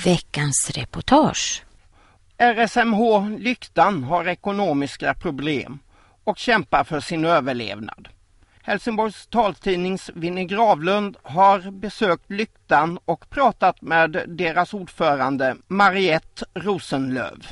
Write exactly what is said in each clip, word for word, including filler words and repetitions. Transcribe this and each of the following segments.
Veckans reportage. R S M H Lyktan har ekonomiska problem och kämpar för sin överlevnad. Helsingborgs taltidnings Vinnie Gravlund har besökt Lyktan och pratat med deras ordförande Mariette Rosenlöv.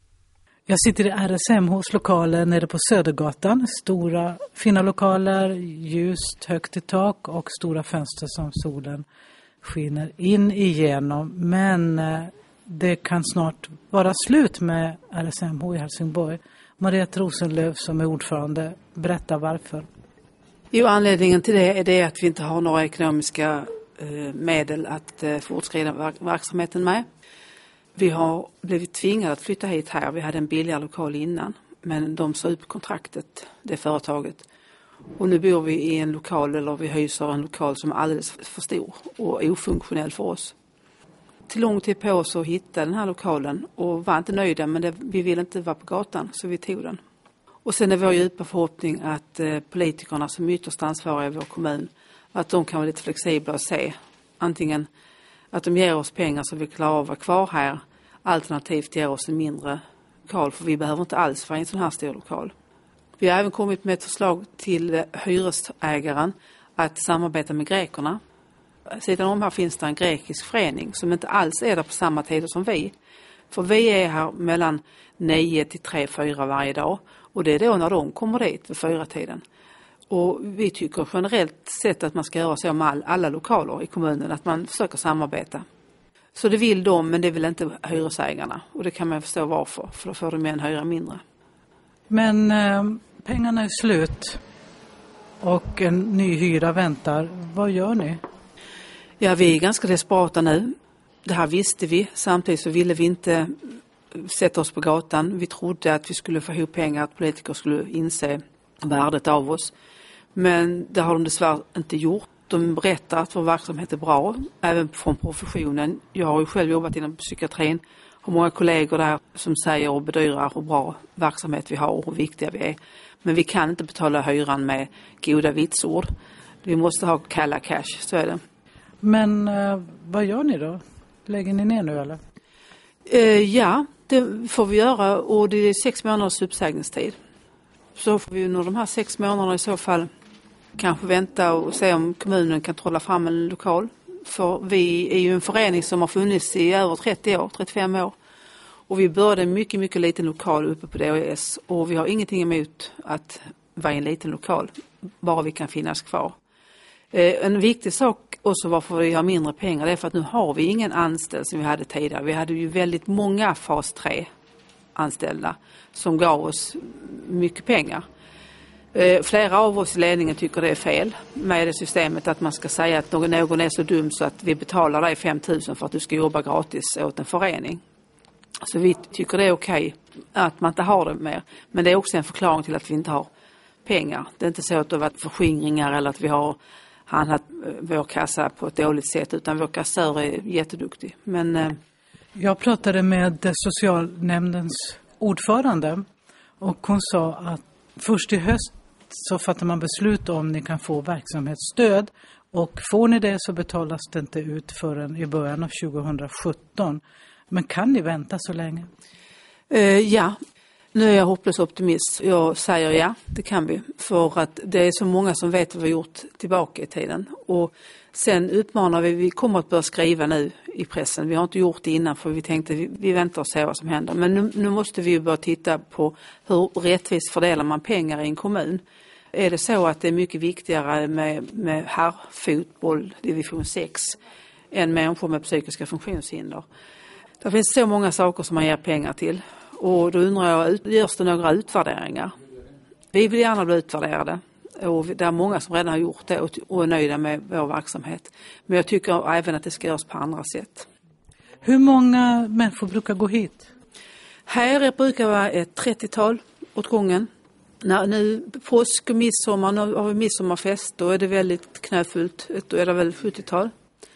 Jag sitter i R S M H:s lokaler nere på Södergatan. Stora fina lokaler, ljust, högt i tak och stora fönster som solen skiner in igenom. Men det kan snart vara slut med R S M H i Helsingborg. Mariette Rosenlöv som är ordförande berättar varför. Jo, anledningen till det är det att vi inte har några ekonomiska eh, medel att eh, fortskrida verk- verksamheten med. Vi har blivit tvingade att flytta hit här. Vi hade en billigare lokal innan, men de sa upp kontraktet, det företaget. Och nu bor vi i en lokal, eller vi hyser en lokal som är alldeles för stor och ofunktionell för oss. Till lång tid på så hittade den här lokalen och var inte nöjda, men det, vi ville inte vara på gatan så vi tog den. Och sen är vår djupa förhoppning att eh, politikerna som ytterst ansvariga i vår kommun, att de kan vara lite flexibla och se antingen att de ger oss pengar så vi klarar av att vara kvar här, alternativt ger oss en mindre lokal, för vi behöver inte alls vara i en sån här stor lokal. Vi har även kommit med ett förslag till hyresägaren att samarbeta med grekerna. Sidan om här finns det en grekisk förening som inte alls är där på samma tider som vi. För vi är här mellan nio till tre, fyra varje dag. Och det är då när de kommer dit vid fyra tiden. Och vi tycker generellt sett att man ska göra så med all, alla lokaler i kommunen. Att man försöker samarbeta. Så det vill de, men det vill inte hyresägarna. Och det kan man förstå varför. För då får de med en hyra mindre. Men eh, pengarna är slut. Och en ny hyra väntar. Vad gör ni? Ja, vi är ganska desperata nu. Det här visste vi. Samtidigt så ville vi inte sätta oss på gatan. Vi trodde att vi skulle få ihop pengar, att politiker skulle inse värdet av oss. Men det har de dessvärre inte gjort. De berättar att vår verksamhet är bra, även från professionen. Jag har ju själv jobbat inom psykiatrin. Har många kollegor där som säger och bedyrar hur bra verksamhet vi har och hur viktiga vi är. Men vi kan inte betala hyran med goda vitsord. Vi måste ha kalla cash, så är det. Men eh, vad gör ni då? Lägger ni ner nu eller? Eh, ja, det får vi göra, och det är sex månaders uppsägningstid. Så får vi under de här sex månaderna i så fall kanske vänta och se om kommunen kan trolla fram en lokal. För vi är ju en förening som har funnits i över trettio år, trettiofem år. Och vi började en mycket, mycket liten lokal uppe på D O S. Och vi har ingenting emot att vara en liten lokal, bara vi kan finnas kvar. Eh, en viktig sak också varför vi har mindre pengar, det är för att nu har vi ingen anställd som vi hade tidigare. Vi hade ju väldigt många fas tre anställda som gav oss mycket pengar. Eh, flera av oss i ledningen tycker det är fel med det systemet att man ska säga att någon, någon är så dum så att vi betalar dig fem tusen för att du ska jobba gratis åt en förening. Så vi tycker det är okej att man inte har det mer. Men det är också en förklaring till att vi inte har pengar. Det är inte så att det har varit förskingringar eller att vi har handlat vår kassa på ett dåligt sätt, utan vår kassör är jätteduktig. Men eh... jag pratade med socialnämndens ordförande och hon sa att först i höst så fattar man beslut om ni kan få verksamhetsstöd, och får ni det så betalas det inte ut förrän i början av tjugohundrasjutton. Men kan ni vänta så länge? Eh, ja, nu är jag hopplös optimist. Jag säger ja, det kan vi. För att det är så många som vet vad vi har gjort tillbaka i tiden. Och sen utmanar vi, vi kommer att börja skriva nu i pressen. Vi har inte gjort det innan för vi tänkte vi, vi väntar och ser vad som händer. Men nu, nu måste vi ju börja titta på hur rättvist fördelar man pengar i en kommun. Är det så att det är mycket viktigare med, med herrfotboll, division sex, än människor med psykiska funktionshinder? Det finns så många saker som man ger pengar till. Och då undrar jag, görs det några utvärderingar? Vi vill gärna bli utvärderade. Och det är många som redan har gjort det och är nöjda med vår verksamhet. Men jag tycker även att det ska göras på andra sätt. Hur många människor brukar gå hit? Här brukar vara ett trettiotal åt gången. När nu påsk och midsommar, nu har vi midsommarfest, då är det väldigt knäfullt. Då är det väl sjuttiotal.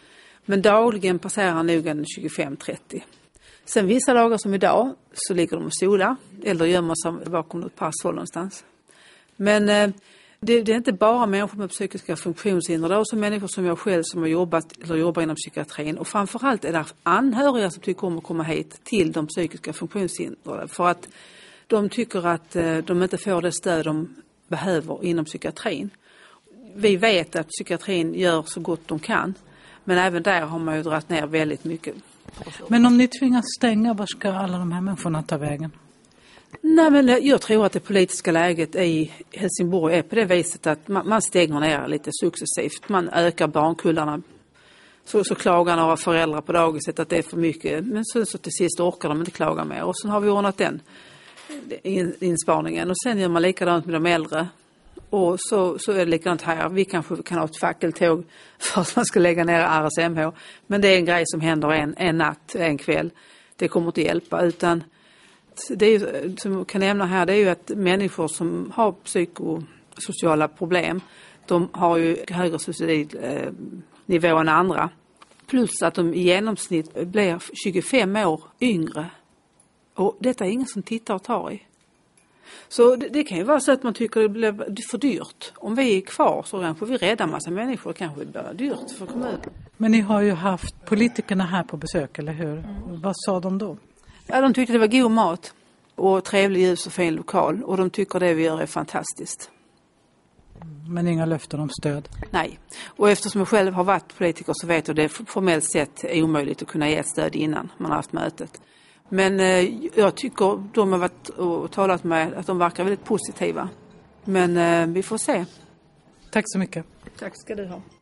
Men dagligen passerar nog en tjugofem trettio. Sen vissa dagar som idag så ligger de och solar eller gömmer sig bakom något parasoll någonstans. Men eh, Det, det är inte bara människor med psykiska funktionshinder. Det är också människor som jag själv som har jobbat eller jobbar inom psykiatrin. Och framförallt är det anhöriga som tycker om att komma hit till de psykiska funktionshindrade. För att de tycker att de inte får det stöd de behöver inom psykiatrin. Vi vet att psykiatrin gör så gott de kan. Men även där har man ju dragit ner väldigt mycket. Men om ni tvingas stänga, var ska alla de här människorna ta vägen? Nej, men jag tror att det politiska läget i Helsingborg är på det viset att man, man stänger ner lite successivt. Man ökar barnkullarna. Så, så klagar några föräldrar på dagiset att det är för mycket. Men så, så till sist orkar de inte klaga mer. Och sen har vi ordnat den insparningen. Och sen gör man likadant med de äldre. Och så, så är det likadant här. Vi kanske kan ha ett fackeltåg för att man ska lägga ner R S M H. Men det är en grej som händer en, en natt, en kväll. Det kommer inte hjälpa. Utan det är ju, som jag kan nämna här, det är ju att människor som har psykosociala problem, de har ju högre suicidnivå än andra. Plus att de i genomsnitt blir tjugofem år yngre. Och detta är ingen som tittar och tar i. Så det, det kan ju vara så att man tycker det blir för dyrt. Om vi är kvar så kanske vi räddar massa människor. Kanske det blir dyrt för kommunen. Men ni har ju haft politikerna här på besök, eller hur? Mm. Vad sa de då? Ja, de tyckte det var god mat och trevlig ljus och fin lokal. Och de tycker det vi gör är fantastiskt. Men inga löften om stöd? Nej. Och eftersom jag själv har varit politiker så vet jag det formellt sett är omöjligt att kunna ge ett stöd innan man har haft mötet. Men eh, jag tycker de har varit och talat med att de verkar väldigt positiva. Men eh, vi får se. Tack så mycket. Tack ska du ha.